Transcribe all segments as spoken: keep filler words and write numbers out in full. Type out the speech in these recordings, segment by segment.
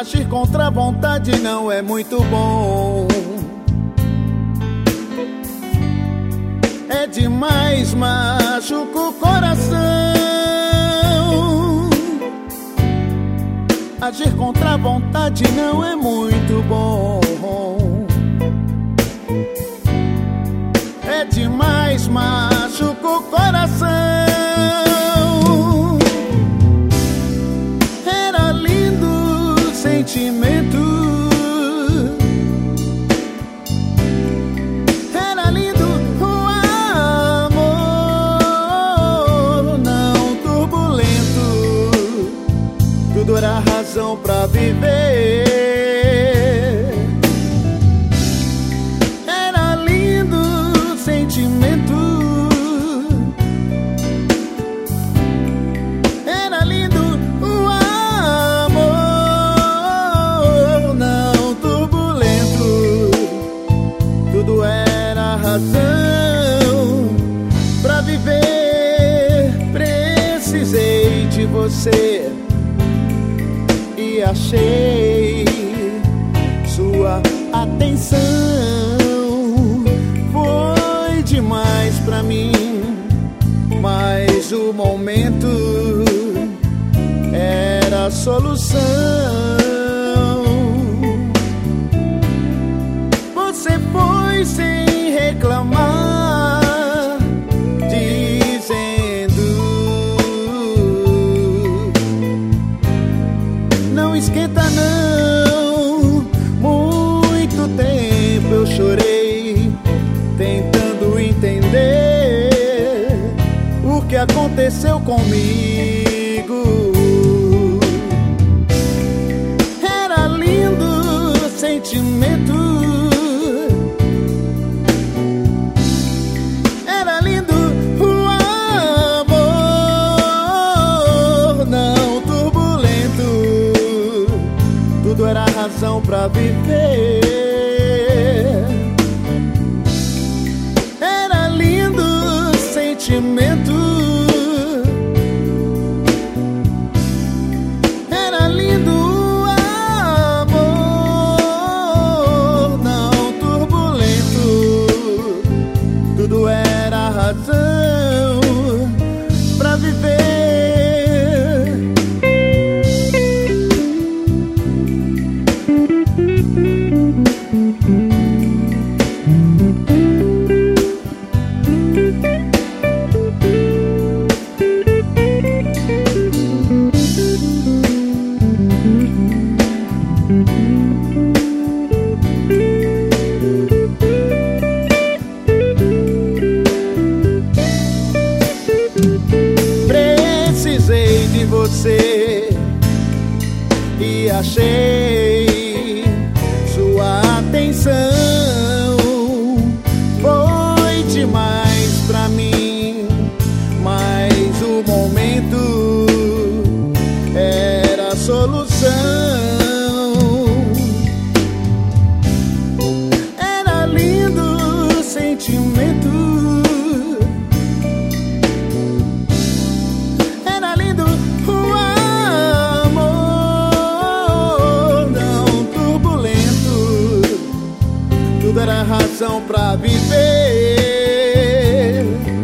Agir contra a vontade não é muito bom. É demais, machuca o coração. Agir contra a vontade não é muito bom. É demais, machuca o coração. Era lindo o sentimento. Era lindo o amor, não turbulento. Tudo era razão pra viver. Era lindo o sentimento. Era lindo o amor, não turbulento. Tudo era razão pra viver. Precisei de você e achei sua atenção. Foi demais pra mim, mas o momento era a solução. Você foi sem reclamar, dizendo: não esquenta não. Muito tempo eu chorei, tentando entender o que aconteceu comigo. Era lindo o sentimento. Era lindo o amor, não turbulento. Tudo era razão pra viver. Era lindo o sentimento. Era lindo o amor, não turbulento. Tudo era razão pra viver. Precisei de você e achei sua atenção. Foi demais pra mim, mas o momento era a solução. Era lindo o sentimento. Era lindo o amor, não turbulento. Tudo era razão pra viver.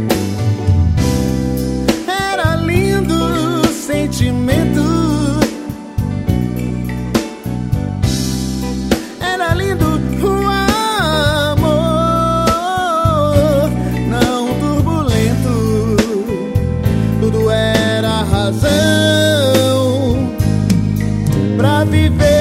Era lindo o sentimento. Era lindo o amor, não turbulento. Tudo era razão pra viver.